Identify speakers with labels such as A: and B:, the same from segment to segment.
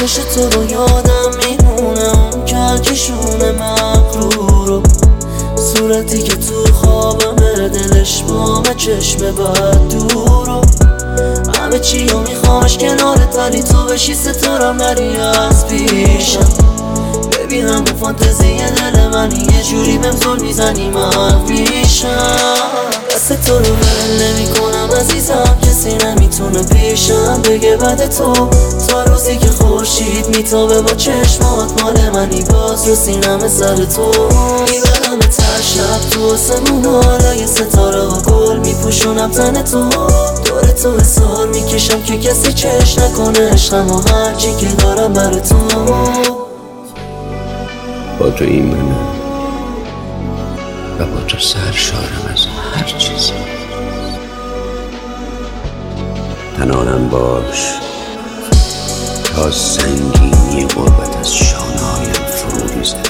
A: چش تو رو یادم میمونه، اون کلکشون مغرورو، صورتی که تو خوابمه، دلش بامه، چشم بد دورو. همه چی رو میخوامش کنارت، ولی تو بشی ستارم نری از پیشم. ببینم اون فانتزی دل منی، یه جوری بهم زل میزنی من پیشم. دست تو رو ول نمی کنم عزیزم، کسی نمیتونه پیشم بگه بعد تو. تا روزی که خورشید میتابه با چشمات، مال منی باز رو سینم سر تو. میبرم تر شب تو آسمونا، لای ستاره ها گل میپوشونم تن تو. دور تو حسار میکشم که کسی چش نکنه عشقم و هرچی که دارم بر تو.
B: با تو ایمنم و با تو سرشارم از هر چیزی. تنانم باش تا سنگینی غربت از شانه‌هایم فرو ریزد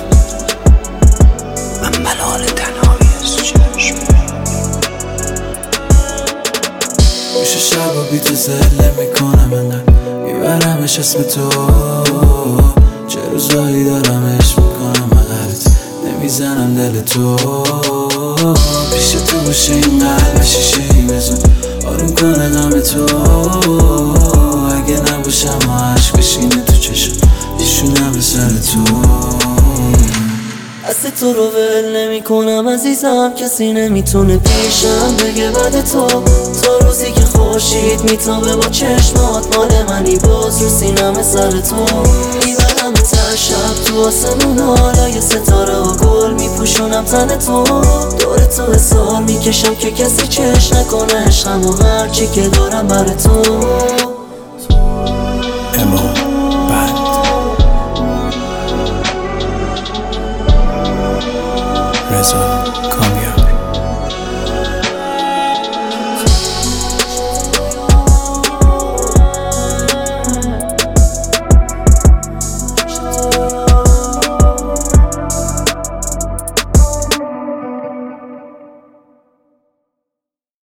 B: و ملال تنهایی از چشم.
C: میشه شب و بی تو زله میکنم، انقدر میبرمش اسم تو. چه روزایی دارم عشق میکنم، مقرت نمیزنم دل تو. پیش تو باشه این قلب شیشه‌ای بزن، آروم کنه غم تو. اگه نباشم و عشق بشینه تو چشم، ایشونم به سر تو.
A: دست تو رو ول نمی کنم عزیزم، کسی نمیتونه پیشم بگه بعد تو. تا روزی که خورشید میتابه با چشمات، مال منی باز رو سینم سر تو. میبرم تر شب تو آسمونا، لای ستاره ها گل میپوشونم تن تو. دور تو حسار میکشم که کسی چش نکنه عشقم و هرچی که دارم بر تو.
C: رضا